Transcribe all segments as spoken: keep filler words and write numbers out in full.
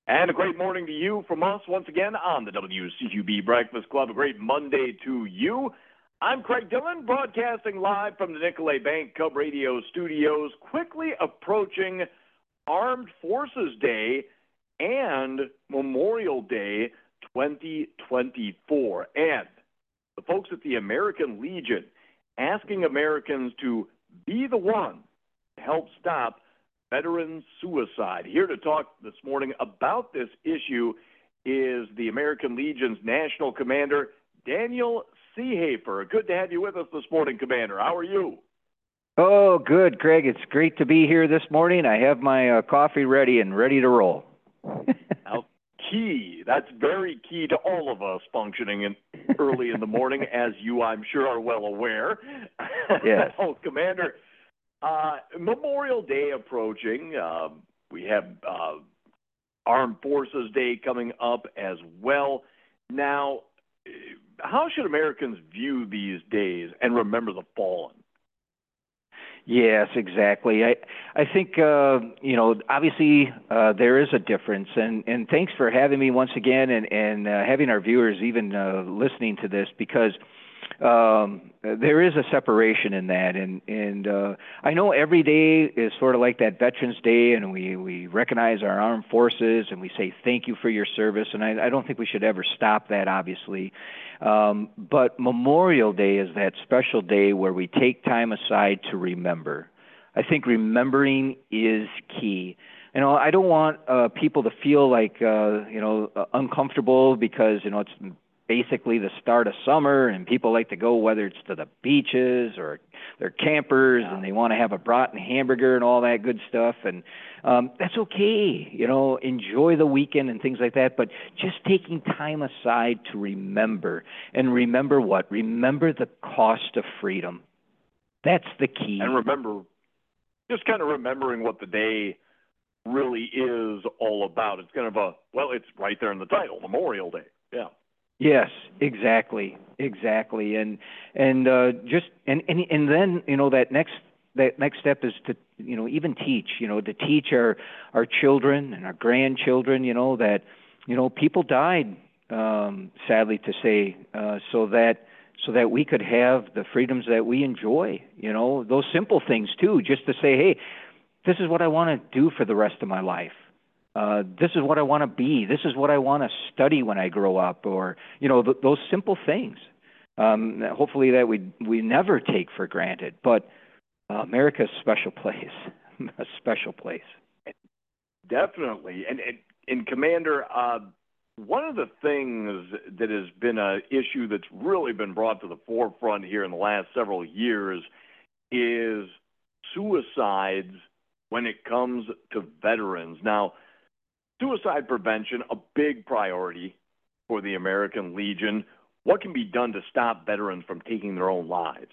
And a great morning to you from us once again on the W C Q B Breakfast Club. A great Monday to you. I'm Craig Dillon, broadcasting live from the Nicolet Bank Cub Radio studios, quickly approaching Armed Forces Day and Memorial Day twenty twenty-four. And the folks at the American Legion asking Americans to be the one to help stop veteran suicide. Here to talk this morning about this issue is the American Legion's National Commander, Daniel Seehafer. Good to have you with us this morning, Commander. How are you? Oh, good, Craig. It's great to be here this morning. I have my uh, coffee ready and ready to roll. Now, key. That's very key to all of us functioning in, early in the morning, as you, I'm sure, are well aware. Yes. Oh, Commander, Uh, Memorial Day approaching. Uh, we have uh, Armed Forces Day coming up as well. Now, how should Americans view these days and remember the fallen? Yes, exactly. I I think uh, you know obviously uh, there is a difference, and, and thanks for having me once again, and and uh, having our viewers even uh, listening to this, because um, there is a separation in that, and and uh, I know every day is sort of like that Veterans Day, and we we recognize our armed forces and we say thank you for your service, and I, I don't think we should ever stop that, obviously. Um, but Memorial Day is that special day where we take time aside to remember. I think remembering is key. You know, I don't want uh, people to feel like, uh, you know, uh, uncomfortable because, you know, it's basically the start of summer and people like to go, whether it's to the beaches or they're campers and they want to have a Broughton hamburger and all that good stuff. And um, that's okay. You know, enjoy the weekend and things like that. But just taking time aside to remember. And remember what? Remember the cost of freedom. That's the key. And remember, just kind of remembering what the day really is all about. It's kind of a, well, it's right there in the title, Memorial Day. Yeah. Yes, exactly, exactly, and and uh, just and, and and then you know that next that next step is to you know even teach you know to teach our our children and our grandchildren you know that you know people died, um, sadly to say, uh, so that so that we could have the freedoms that we enjoy. You know, those simple things too, just to say, hey, this is what I want to do for the rest of my life. Uh, this is what I want to be. This is what I want to study when I grow up, or you know, th- those simple things. Um, hopefully, that we we never take for granted. But uh, America's a special place, a special place. Definitely, and and, and Commander, uh, one of the things that has been an issue that's really been brought to the forefront here in the last several years is suicides when it comes to veterans. Now, suicide prevention, a big priority for the American Legion. What can be done to stop veterans from taking their own lives?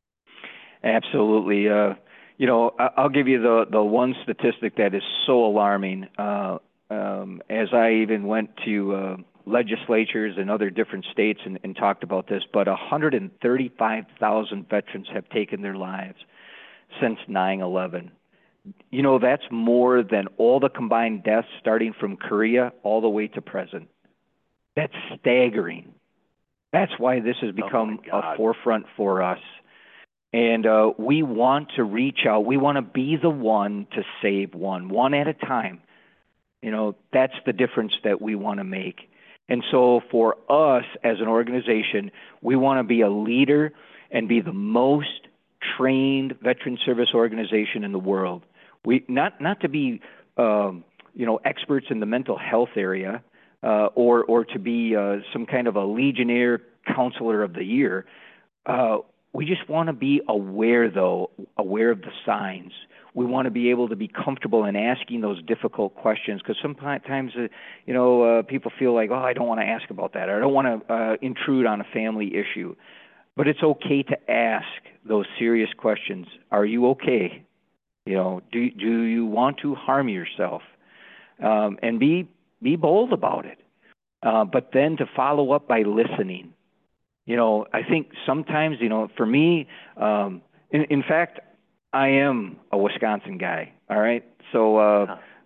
Absolutely. Uh, you know, I'll give you the, the one statistic that is so alarming. Uh, um, as I even went to uh, legislatures in other different states and, and talked about this, but one hundred thirty-five thousand veterans have taken their lives since nine eleven. You know, that's more than all the combined deaths starting from Korea all the way to present. That's staggering. That's why this has become oh a forefront for us. And uh, we want to reach out. We want to be the one to save one, one at a time. You know, that's the difference that we want to make. And so for us as an organization, we want to be a leader and be the most trained veteran service organization in the world. We not not to be um, you know experts in the mental health area uh, or or to be uh, some kind of a Legionnaire Counselor of the Year. Uh, we just want to be aware, though, aware of the signs. We want to be able to be comfortable in asking those difficult questions, because sometimes uh, you know uh, people feel like, oh, I don't want to ask about that, or I don't want to uh, intrude on a family issue. But it's okay to ask those serious questions. Are you okay? You know, do do you want to harm yourself? Um, and be be bold about it. Uh, but then to follow up by listening. You know, I think sometimes, you know, for me, um, in, in fact, I am a Wisconsin guy. All right, so uh,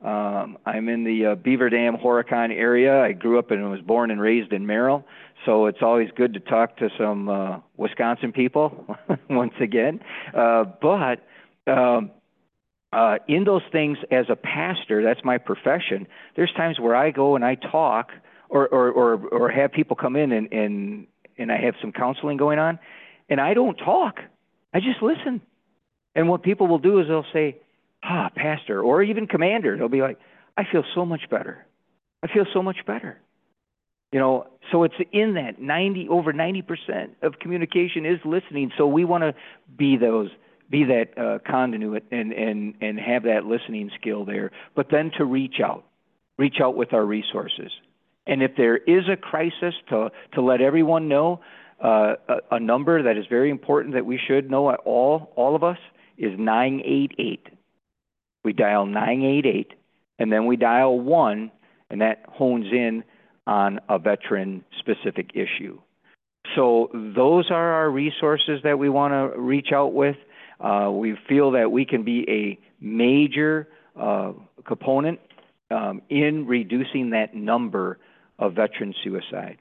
Um, I'm in the uh, Beaver Dam, Horicon area. I grew up and was born and raised in Merrill, so it's always good to talk to some uh, Wisconsin people once again. Uh, but um, uh, in those things, as a pastor, that's my profession. There's times where I go and I talk, or or or, or have people come in and, and and I have some counseling going on, and I don't talk. I just listen. And what people will do is they'll say, ah, pastor, or even commander, they'll be like, I feel so much better. I feel so much better. You know, so it's in that ninety, over ninety percent of communication is listening. So we want to be those, be that uh, conduit and, and, and have that listening skill there, but then to reach out, reach out with our resources. And if there is a crisis, to, to let everyone know, uh, a, a number that is very important that we should know, all, all of us, is nine eight eight. We dial nine eight eight, and then we dial one, and that hones in on a veteran-specific issue. So those are our resources that we want to reach out with. Uh, we feel that we can be a major uh, component um, in reducing that number of veteran suicide.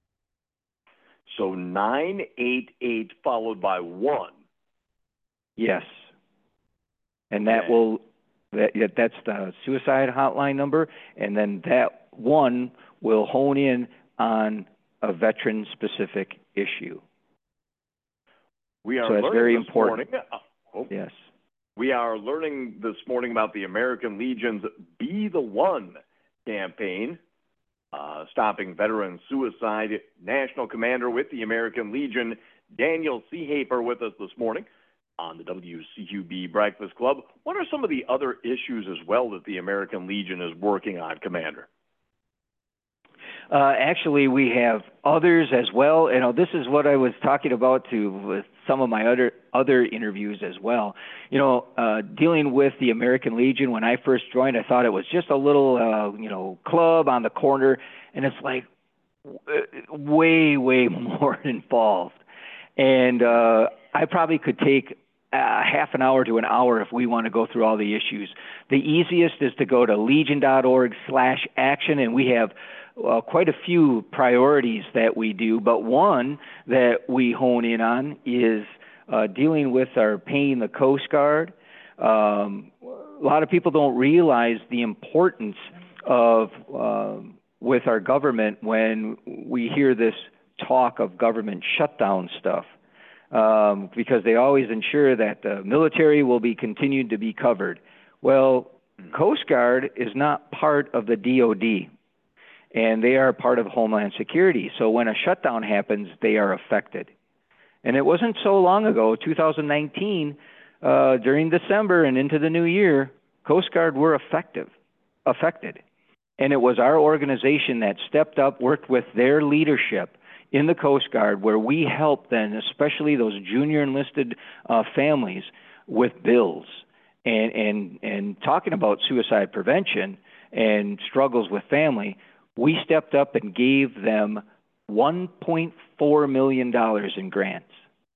So nine eight eight followed by one. Yes. And that okay. will... That, that's the suicide hotline number, and then that one will hone in on a veteran-specific issue. We are so that's learning very this important. Morning, oh, yes. We are learning this morning about the American Legion's Be the One campaign, uh, stopping veteran suicide. National Commander with the American Legion, Daniel Seehafer, with us this morning on the W C U B Breakfast Club. What are some of the other issues as well that the American Legion is working on, Commander? Uh, actually, we have others as well. You know, this is what I was talking about to with some of my other other interviews as well. You know, uh, dealing with the American Legion, when I first joined, I thought it was just a little, uh, you know, club on the corner, and it's like way, way more involved. And uh, I probably could take Uh, half an hour to an hour if we want to go through all the issues. The easiest is to go to legion.org slash action, and we have uh, quite a few priorities that we do, but one that we hone in on is uh, dealing with our paying the Coast Guard. Um, a lot of people don't realize the importance of uh, with our government when we hear this talk of government shutdown stuff. Um, because they always ensure that the military will be continued to be covered. Well, Coast Guard is not part of the D O D, and they are part of Homeland Security. So when a shutdown happens, they are affected. And it wasn't so long ago, two thousand nineteen, uh, during December and into the new year, Coast Guard were effective, affected. And it was our organization that stepped up, worked with their leadership in the Coast Guard, where we help then, especially those junior enlisted uh, families, with bills and, and, and talking about suicide prevention and struggles with family. We stepped up and gave them one point four million dollars in grants.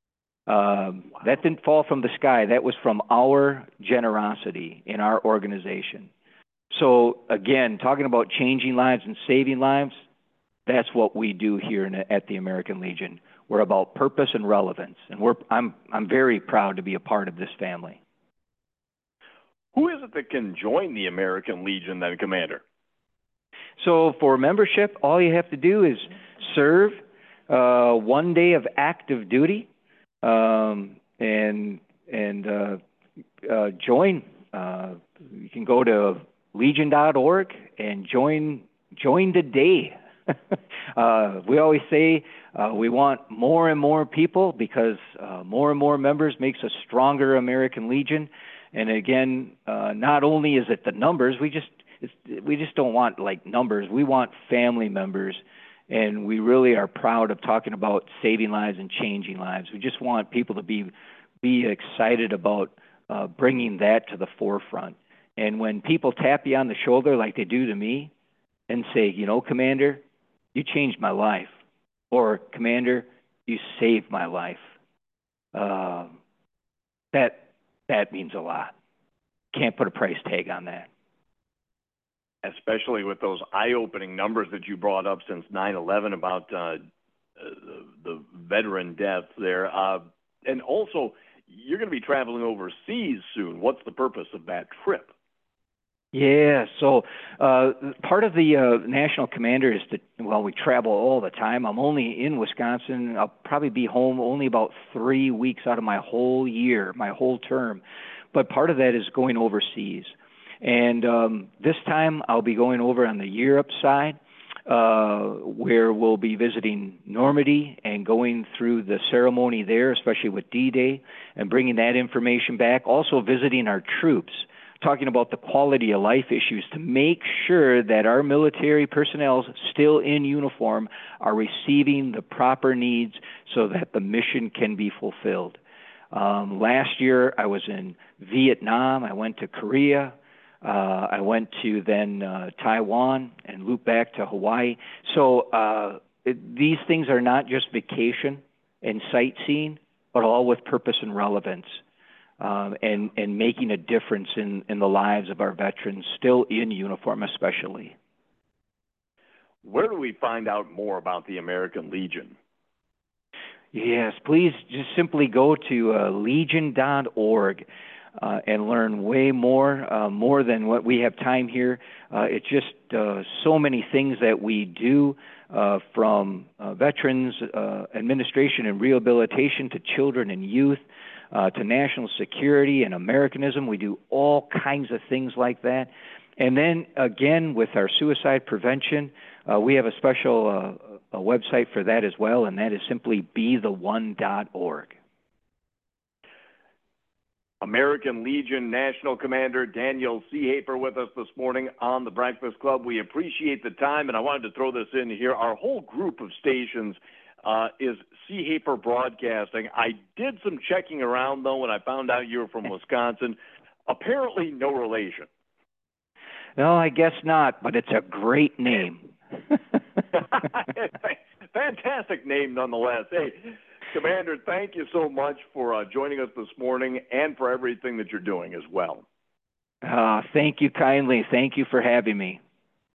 Um, wow. That didn't fall from the sky. That was from our generosity in our organization. So again, talking about changing lives and saving lives, that's what we do here in, at the American Legion. We're about purpose and relevance, and we're, I'm, I'm very proud to be a part of this family. Who is it that can join the American Legion then, Commander? So for membership, all you have to do is serve uh, one day of active duty um, and, and uh, uh, join. Uh, you can go to legion dot org and join, join today. uh, we always say uh, we want more and more people because uh, more and more members makes a stronger American Legion. And again, uh, not only is it the numbers, we just it's, we just don't want like numbers. We want family members, and we really are proud of talking about saving lives and changing lives. We just want people to be be excited about uh, bringing that to the forefront. And when people tap you on the shoulder like they do to me, and say, you know, Commander, you changed my life, or Commander, you saved my life. Uh, that that means a lot. Can't put a price tag on that. especially with those eye-opening numbers that you brought up since nine eleven about uh, the, the veteran deaths there. Uh, and also, you're going to be traveling overseas soon. What's the purpose of that trip? Yeah, so uh, part of the uh, National Commander is that, well, we travel all the time. I'm only in Wisconsin. I'll probably be home only about three weeks out of my whole year, my whole term. But part of that is going overseas. And um, this time I'll be going over on the Europe side, uh, where we'll be visiting Normandy and going through the ceremony there, especially with D-Day, and bringing that information back. Also visiting our troops, talking about the quality of life issues to make sure that our military personnel still in uniform are receiving the proper needs so that the mission can be fulfilled. Um, last year, I was in Vietnam. I went to Korea. Uh, I went to then uh, Taiwan and looped back to Hawaii. So uh, it, these things are not just vacation and sightseeing, but all with purpose and relevance. Um, and, and making a difference in, in the lives of our veterans, still in uniform especially. Where do we find out more about the American Legion? Yes, please just simply go to uh, legion dot org uh, and learn way more, uh, more than what we have time here. Uh, it's just uh, so many things that we do, uh, from uh, veterans uh, administration and rehabilitation to children and youth. Uh, to national security and Americanism. We do all kinds of things like that. And then, again, with our suicide prevention, uh, we have a special uh, a website for that as well, and that is simply be the one dot org. American Legion National Commander Daniel Seehafer with us this morning on the Breakfast Club. We appreciate the time, and I wanted to throw this in here. Our whole group of stations Uh, is Seehafer Broadcasting. I did some checking around, though, when I found out you were from Wisconsin. Apparently no relation. No, I guess not, but it's a great name. Fantastic name, nonetheless. Hey, Commander, thank you so much for uh, joining us this morning and for everything that you're doing as well. Uh, thank you kindly. Thank you for having me.